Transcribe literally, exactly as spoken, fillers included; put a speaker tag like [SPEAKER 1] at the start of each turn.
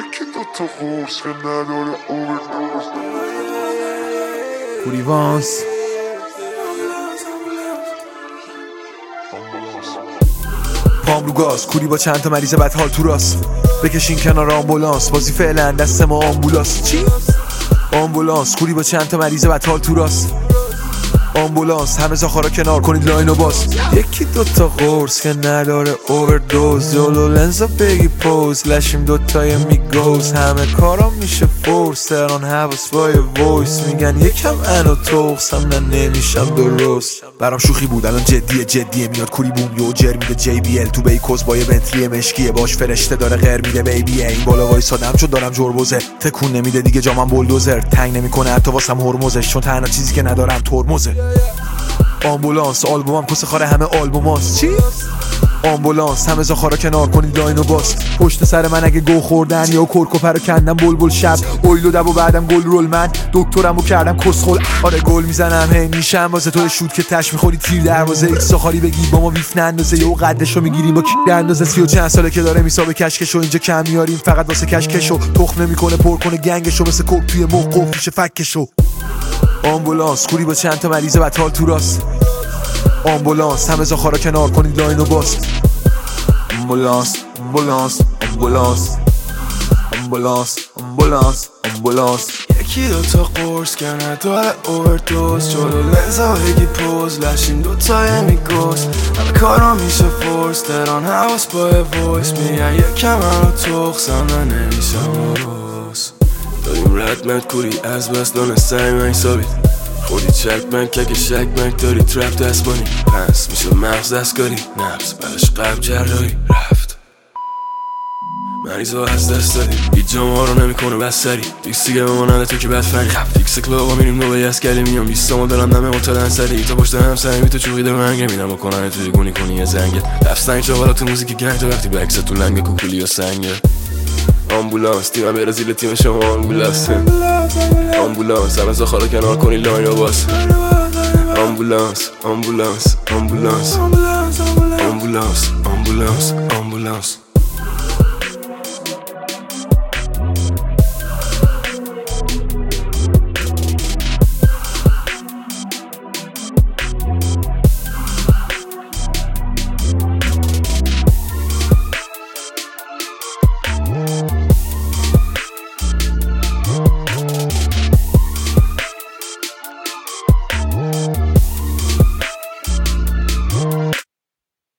[SPEAKER 1] یکی دوتا قرص که نداره اووردوز.
[SPEAKER 2] کوریوانس پام رو گاز، کوری با چند تا مریض بد حال تو راست. بکشین کنار آمبولانس، بازی فعلا دست ما آمبولاس. چی؟ آمبولانس، کوری با چند تا مریض بد حال تو راست. آمبولانس، همه زاخارا کنار کنید لاینو باز. یکی دوتا قرص که نداره اووردوز. جلو لنزا بگی پوز، لشیم دوتای میگوز. همه کارا میشه فورس، تران حواس بای وایس. میگن یکم انو توقس، هم من نمیشم درست. برام شوخی بود الان جدیه جدیه. میاد کوری بوم یو جر میده جی بی ال تو بیکوز با یه بنتلی مشکیه. باش فرشته داره غیر میده بیبیه. این بالا وایسادم چون دارم جربوزه. تکون نمیده دیگه جامم بولدوزر. تنگ نمیکنه حتی واسم هرمزش، چون تنها چیزی که ندارم ترمزه. آمبولانس، آلبومم کس خاره همه آلبوماست. چی؟ آمبولانس، همه زاخارا کنار کنید لاینو باز. پشت سر من اگه گو خوردن یا کرکو پرو کندم بلبل شب. اویلو دب و بعدم گل رول من دکترمو کردم کسخل. آره گل میزنم هی میشم واسه تو شوت که تش میخوری تیر دروازه. ایکس ساخاری بگی با ما ویف نندازه. یهو قدشو میگیریم با کی اندازه. سی و چند ساله که داره میسابه کشکشو اینجا کم میاریم فقط واسه کشکشو. تخم نمیکنه پر کنه گنگشو مثل کوک توی موقف میشه فکشو. آمبولانس، کوری با چند تا مریض بد حال تو راست. آمبولانس، همه زاخارا کنار کنید لاینو باز. آمبولانس آمبولانس آمبولانس آمبولانس آمبولانس آمبولانس.
[SPEAKER 3] یکی دوتا قرص که نداره اووردوز. جلو لنزا بگی پوز، لشین دوتای میگوز. همه کارا میشه فورس، تران حواس بای وایس. میگن یکم انو توقس، هم من نمیشم درست. داریم ردمت کوری از بس دانستایی من ثابت. خوردی چک من که شک من داری ترپ دست بانی. پس میشه مغز دستکاری نفس بلش قبل جراحی رفت. مریضا از دست دادی هیچ جامعه رو نمیکنه بس سری. فیکس دیگه به ما نده تو که بد فنی. فیکس کلاغا میریم نوبه از گلی میام بیستامو دارم نمه مطلعن سری. تا پشت هم سری تو چوقی در منگه میرم بکنن توی گونی کنی یه زنگه. دفستنگ چاوالا تو موزیک گنگ تا وقتی بکس تو لنگ کوکولی یا سنگه. آمبولانس، تیم برزیل تیم شما آمبولانس. آمبولانس، همه زاخارا کنار کنی لاین رو باز. آمبولانس آمبولانس آمبولانس آمبولانس آمبولانس آمبولانس.